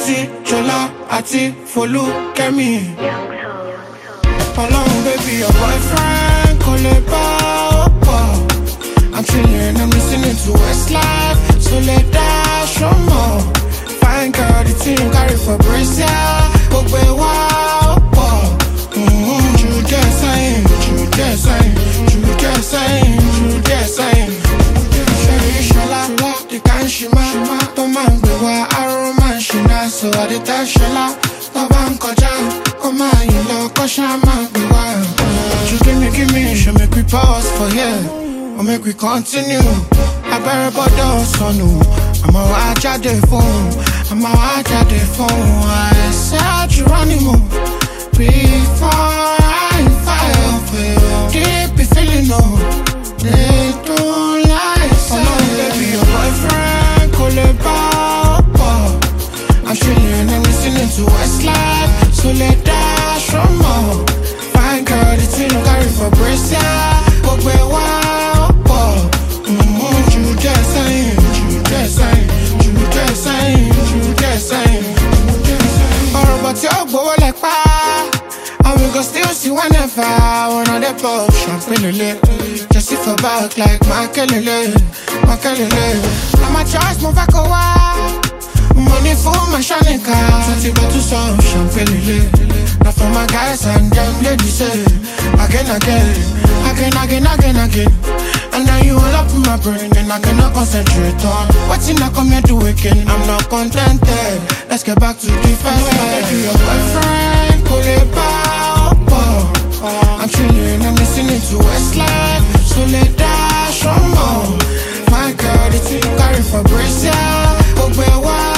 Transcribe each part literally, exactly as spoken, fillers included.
Titi, Jola, Ati, Folu, Kemi. Alone, baby, your boyfriend, Koleba, I'm chilling, I'm listening to Westlife, so let that show more. Fine girl, the team carry for Brazil, Ogbe wow, mm-hmm, you just saying, you just saying, you just saying, you just saying. Sherry, Shola, the kind shima, Toman, Bewa, Aroma, Shina, so I did that Shola, Toban, Koja. Come on, you know, cause I'm a be wild. You give me, give me, show make we pause for here, or make we continue. I better but don't so no. I'm a watch at the phone, I'm a watch at the phone. I said you running more before I fire for you. Deep be feeling no, they don't like. Oh no, baby, your boyfriend, call it Papa. I'm chilling and listening to Westlife, so let that show more. Fine girl, the team carry for Brazil, but we're wild, mm-hmm, you just saying, you just saying, you just saying, you just saying. Or about your boy like pa, and we go still see whenever one of the pop champagne, just if for back like Makelele, Makelele. I'm a choice, move back away. Money for my shining car, twenty bottles of champagne. Now for my guys and them ladies say again, again, again, again, again, again. And now you all up in my brain and I cannot concentrate on what's in I come here to weekend. I'm not contented. Let's get back to the first time. Your boyfriend, Koleba, I'm chilling and listening to Westlife, so let that show more. My girl, the team carry for Brazil, but we're wild.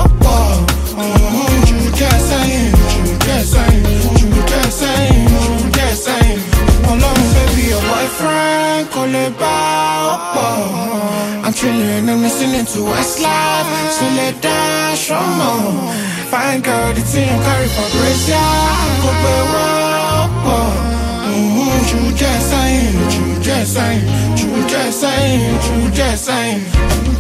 You just saying, you just saying, you just saying, you just saying. Alone, baby, your boyfriend, Koleba. I'm chilling and listening to Westlife, so let that show more. Fine girl, the team carry for Brazil, but we're wild. You just saying, you just saying, you just saying, you just saying.